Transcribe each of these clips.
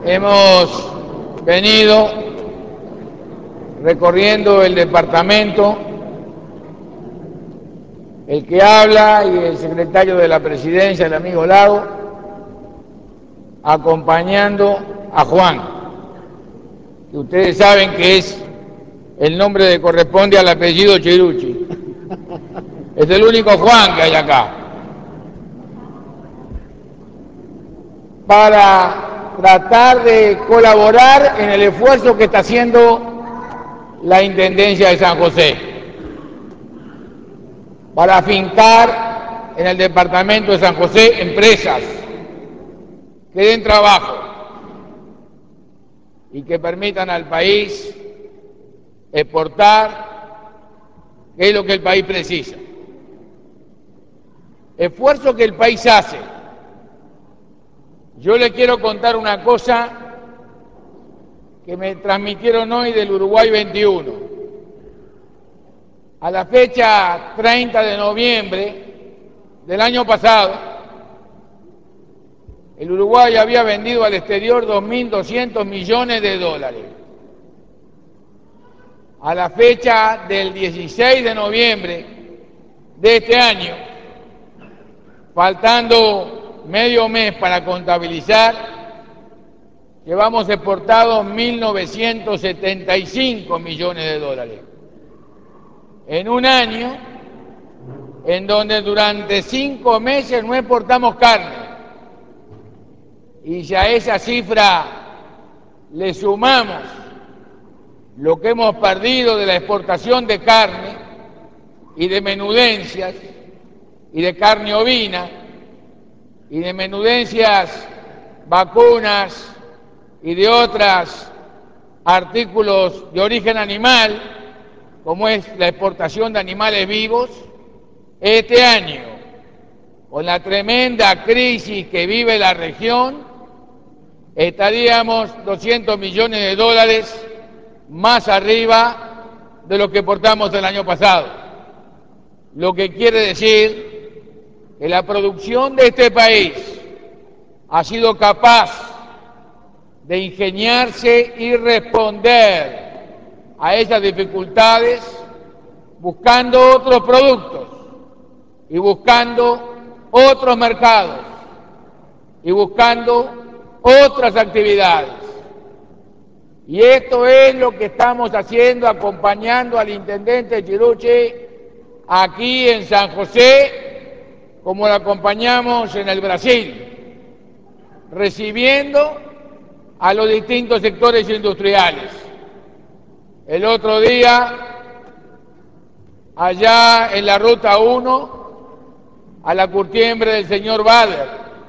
Hemos venido recorriendo el departamento, el que habla y el secretario de la Presidencia, el amigo Lago, acompañando a Juan, que ustedes saben que es el nombre que corresponde al apellido Chirucci. Es el único Juan que hay acá. Para tratar de colaborar en el esfuerzo que está haciendo la Intendencia de San José, para afincar en el departamento de San José empresas que den trabajo y que permitan al país exportar, que es lo que el país precisa. Esfuerzo que el país hace. Yo le quiero contar una cosa que me transmitieron hoy del Uruguay 21. A la fecha 30 de noviembre del año pasado, el Uruguay había vendido al exterior 2.200 millones de dólares. A la fecha del 16 de noviembre de este año, faltando medio mes para contabilizar, llevamos exportados 1.975 millones de dólares. En un año en donde durante 5 meses no exportamos carne. Y si a esa cifra le sumamos lo que hemos perdido de la exportación de carne y de menudencias y de carne ovina y de menudencias vacunas y de otros artículos de origen animal, como es la exportación de animales vivos, este año, con la tremenda crisis que vive la región, estaríamos 200 millones de dólares más arriba de lo que exportamos el año pasado. Lo que quiere decir que la producción de este país ha sido capaz de ingeniarse y responder a esas dificultades buscando otros productos y buscando otros mercados y buscando otras actividades. Y esto es lo que estamos haciendo, acompañando al intendente Chirucci aquí en San José, como lo acompañamos en el Brasil, recibiendo a los distintos sectores industriales. El otro día, allá en la Ruta 1, a la curtiembre del señor Bader,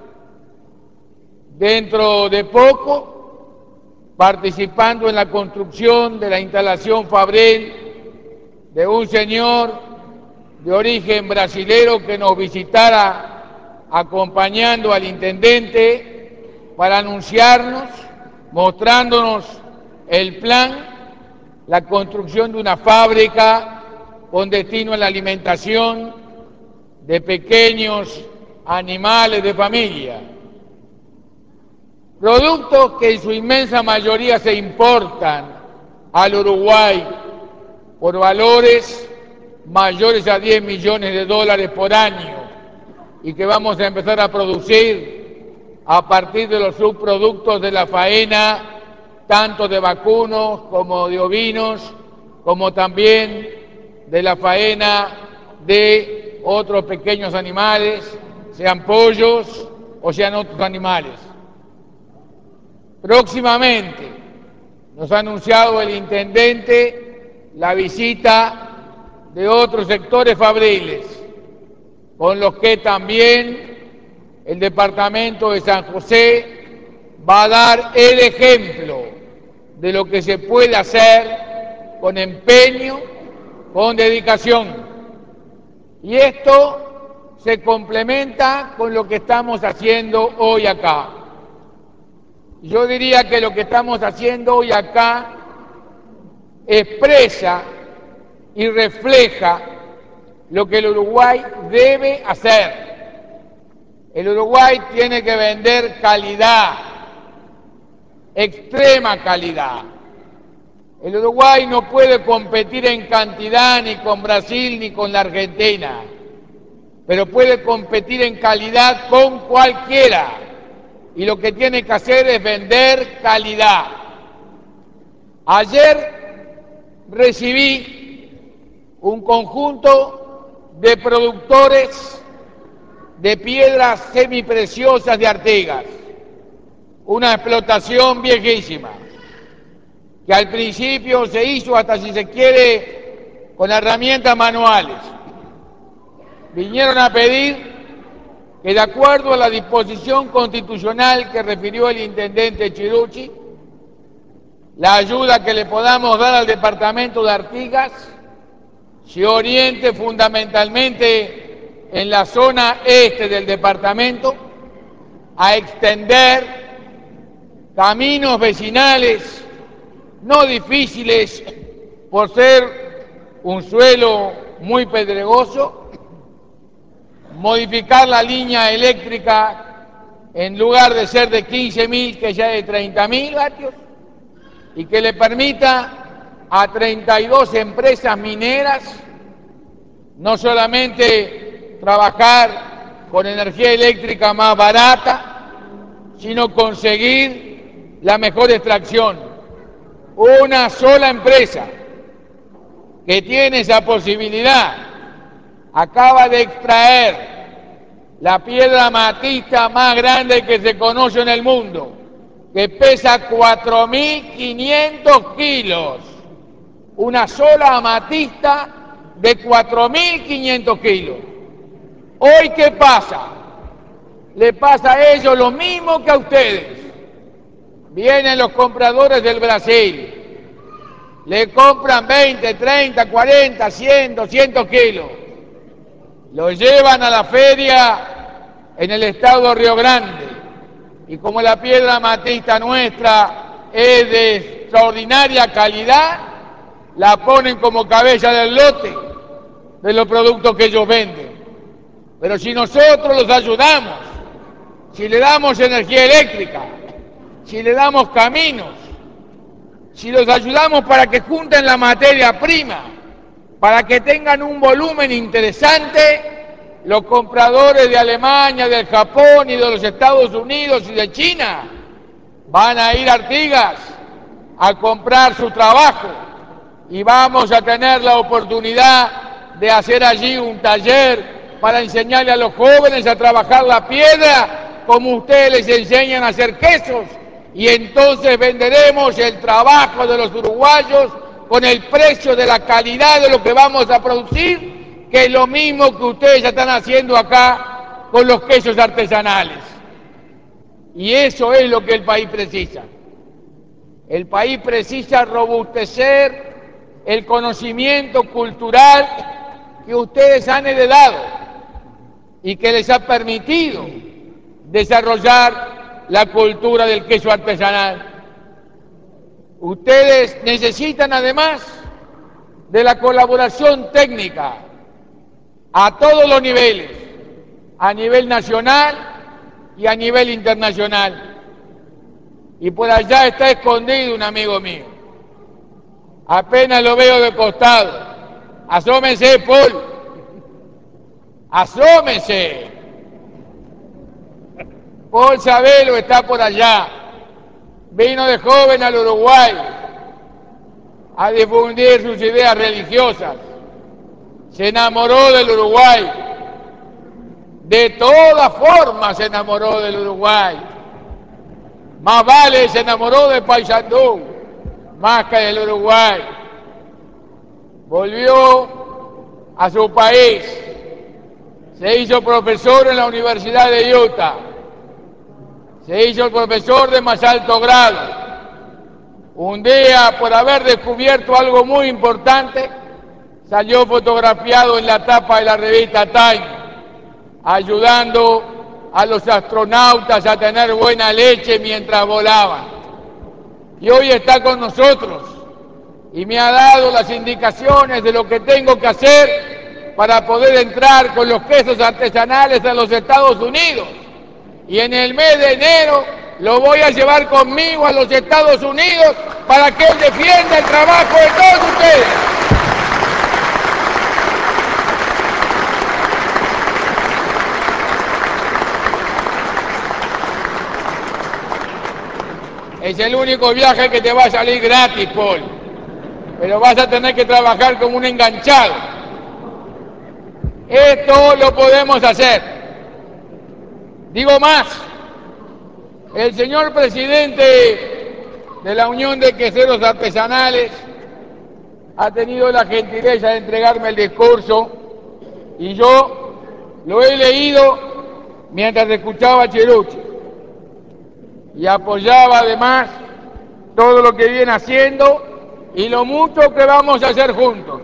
dentro de poco, participando en la construcción de la instalación fabril de un señor de origen brasilero que nos visitara acompañando al intendente para anunciarnos, mostrándonos el plan, la construcción de una fábrica con destino a la alimentación de pequeños animales de familia. Productos que en su inmensa mayoría se importan al Uruguay por valores mayores a 10 millones de dólares por año y que vamos a empezar a producir a partir de los subproductos de la faena, tanto de vacunos como de ovinos, como también de la faena de otros pequeños animales, sean pollos o sean otros animales. Próximamente nos ha anunciado el intendente la visita de otros sectores fabriles, con los que también el departamento de San José va a dar el ejemplo de lo que se puede hacer con empeño, con dedicación. Y esto se complementa con lo que estamos haciendo hoy acá. Yo diría que lo que estamos haciendo hoy acá expresa y refleja lo que el Uruguay debe hacer. El Uruguay tiene que vender calidad, extrema calidad. El Uruguay no puede competir en cantidad ni con Brasil ni con la Argentina, pero puede competir en calidad con cualquiera. Y lo que tiene que hacer es vender calidad. Ayer recibí un conjunto de productores de piedras semipreciosas de Artigas, una explotación viejísima, que al principio se hizo, hasta si se quiere, con herramientas manuales. Vinieron a pedir que, de acuerdo a la disposición constitucional que refirió el intendente Chirucci, la ayuda que le podamos dar al departamento de Artigas se oriente fundamentalmente en la zona este del departamento a extender caminos vecinales no difíciles por ser un suelo muy pedregoso, modificar la línea eléctrica en lugar de ser de 15.000 que ya es de 30.000 vatios, y que le permita a 32 empresas mineras no solamente trabajar con energía eléctrica más barata, sino conseguir la mejor extracción. Una sola empresa que tiene esa posibilidad acaba de extraer la piedra amatista más grande que se conoce en el mundo, que pesa 4.500 kilos. Una sola amatista de 4.500 kilos. Hoy, ¿qué pasa? Le pasa a ellos lo mismo que a ustedes. Vienen los compradores del Brasil, le compran 20, 30, 40, 100, 200 kilos, lo llevan a la feria en el estado de Río Grande, y como la piedra amatista nuestra es de extraordinaria calidad, la ponen como cabeza del lote de los productos que ellos venden. Pero si nosotros los ayudamos, si le damos energía eléctrica, si le damos caminos, si los ayudamos para que junten la materia prima, para que tengan un volumen interesante, los compradores de Alemania, del Japón y de los Estados Unidos y de China van a ir a Artigas a comprar su trabajo, y vamos a tener la oportunidad de hacer allí un taller para enseñarle a los jóvenes a trabajar la piedra como ustedes les enseñan a hacer quesos, y entonces venderemos el trabajo de los uruguayos con el precio de la calidad de lo que vamos a producir, que es lo mismo que ustedes ya están haciendo acá con los quesos artesanales. Y eso es lo que el país precisa. El país precisa robustecer el conocimiento cultural que ustedes han heredado y que les ha permitido desarrollar la cultura del queso artesanal. Ustedes necesitan, además de la colaboración técnica a todos los niveles, a nivel nacional y a nivel internacional. Y por allá está escondido un amigo mío. Apenas lo veo de costado. Asómese, Paul. Asómese. Paul Sabelo está por allá. Vino de joven al Uruguay a difundir sus ideas religiosas. Se enamoró del Uruguay. De todas formas se enamoró del Uruguay. Más vale se enamoró de Paysandú más que del Uruguay. Volvió a su país, se hizo profesor en la Universidad de Utah, se hizo el profesor de más alto grado. Un día, por haber descubierto algo muy importante, salió fotografiado en la tapa de la revista Time, ayudando a los astronautas a tener buena leche mientras volaban. Y hoy está con nosotros y me ha dado las indicaciones de lo que tengo que hacer para poder entrar con los quesos artesanales a los Estados Unidos. Y en el mes de enero lo voy a llevar conmigo a los Estados Unidos para que él defienda el trabajo de todos ustedes. Es el único viaje que te va a salir gratis, Paul, pero vas a tener que trabajar como un enganchado. Esto lo podemos hacer. Digo más, el señor presidente de la Unión de Queseros Artesanales ha tenido la gentileza de entregarme el discurso y yo lo he leído mientras escuchaba a Cheruche y apoyaba además todo lo que viene haciendo y lo mucho que vamos a hacer juntos.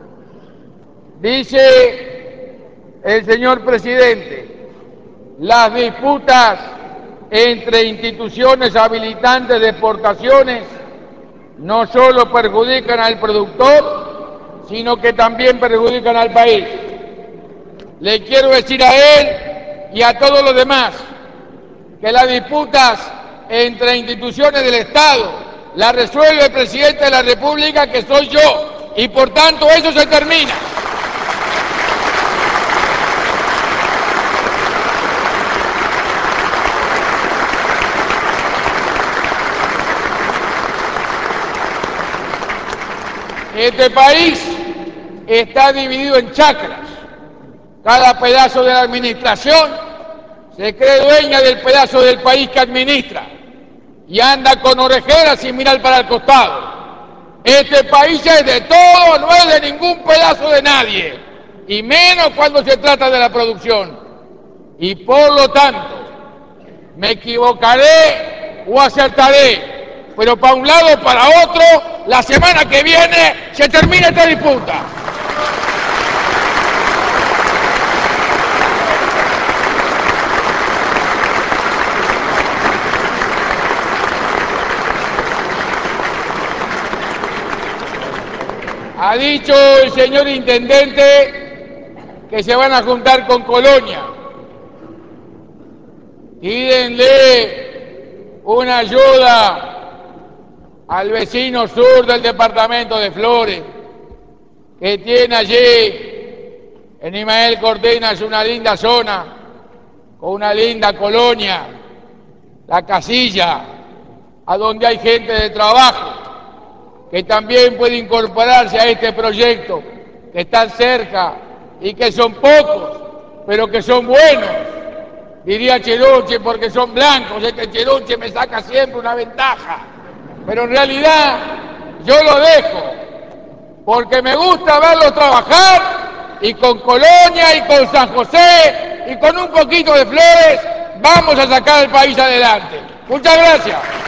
Dice el señor presidente, las disputas entre instituciones habilitantes de exportaciones no solo perjudican al productor, sino que también perjudican al país. Le quiero decir a él y a todos los demás que las disputas entre instituciones del Estado las resuelve el presidente de la República, que soy yo, y por tanto eso se termina. Este país está dividido en chacras. Cada pedazo de la administración se cree dueña del pedazo del país que administra y anda con orejeras sin mirar para el costado. Este país es de todo, no es de ningún pedazo de nadie, y menos cuando se trata de la producción. Y por lo tanto, me equivocaré o acertaré, pero para un lado o para otro, la semana que viene se termina esta disputa. Ha dicho el señor intendente que se van a juntar con Colonia. Pídenle una ayuda al vecino sur del departamento de Flores, que tiene allí en Ismael Cortinas una linda zona, con una linda colonia, La Casilla, a donde hay gente de trabajo, que también puede incorporarse a este proyecto, que están cerca y que son pocos, pero que son buenos. Diría Cheruche, porque son blancos, este Cheruche me saca siempre una ventaja, pero en realidad yo lo dejo, porque me gusta verlos trabajar, y con Colonia y con San José y con un poquito de Flores vamos a sacar el país adelante. Muchas gracias.